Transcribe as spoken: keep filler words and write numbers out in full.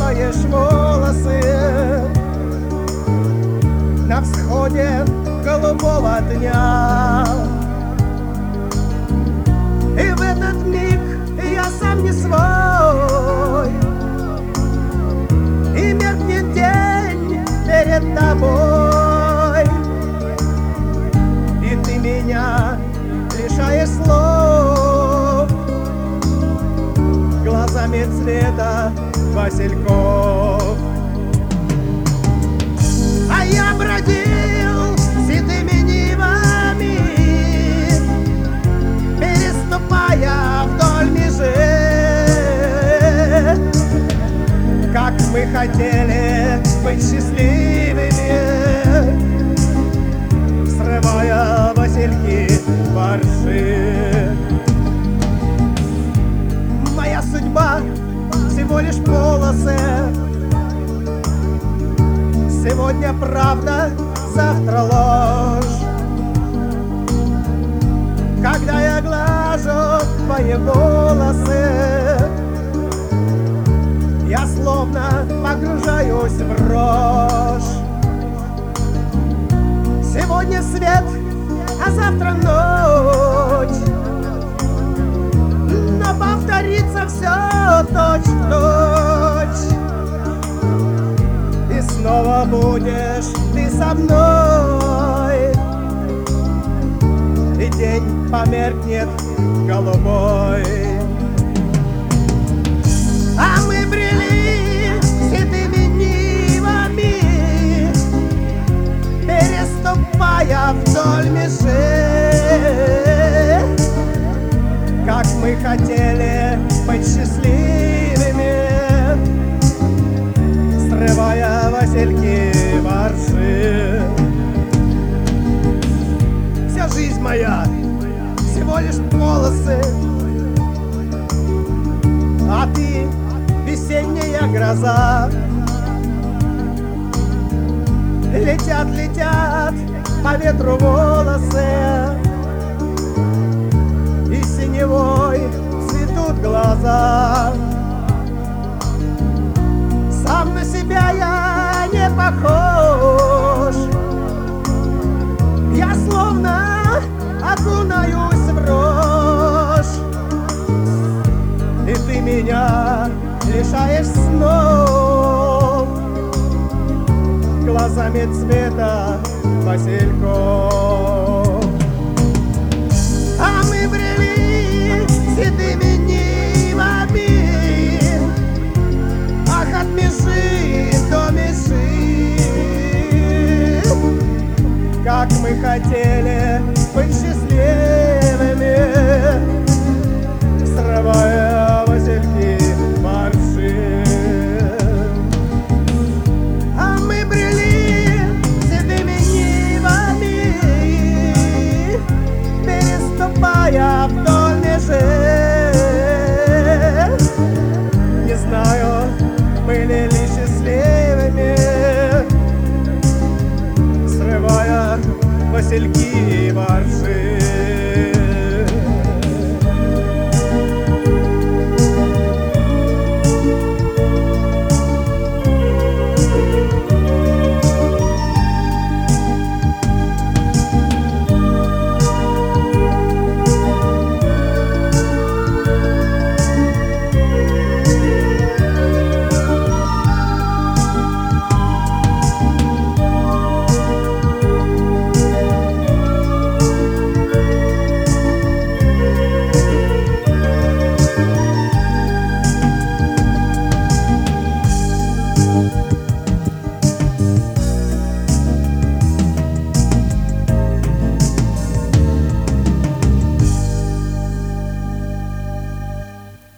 лишаешь волосы на всходе голубого дня. И в этот миг я сам не свой, и меркнет день перед тобой, и ты меня лишаешь слов глазами цвета васильков. А я бродил седыми нивами, переступая вдоль межи, как мы хотели быть счастливыми, срывая васильки ворши. Моя судьба всего лишь полосы. Сегодня правда, завтра ложь. Когда я глажу твои волосы, я словно погружаюсь в рожь. Сегодня свет, а завтра ночь, но повторится все точь-в-точь. И снова будешь ты со мной, и день померкнет голубой. А мы брели седыми нивами, переступая вдоль межи, как мы хотели быть счастливыми, срывая васильки ворши. Вся жизнь моя всего лишь полосы, а ты весенняя гроза. Летят, летят по ветру волосы, и синевой цветут глаза. Сам на себя я не похож, я словно окунаюсь в рожь, и ты меня лишаешь снов глазами цвета васильков. А мы брели седыми нивами, ах, от межи до межи, как мы хотели быть счастливыми, срывая васильки ворши. А мы брели седыми нивами, переступая вдоль межи. Не знаю, были ли счастливыми, срывая васильки ворши. Thank you.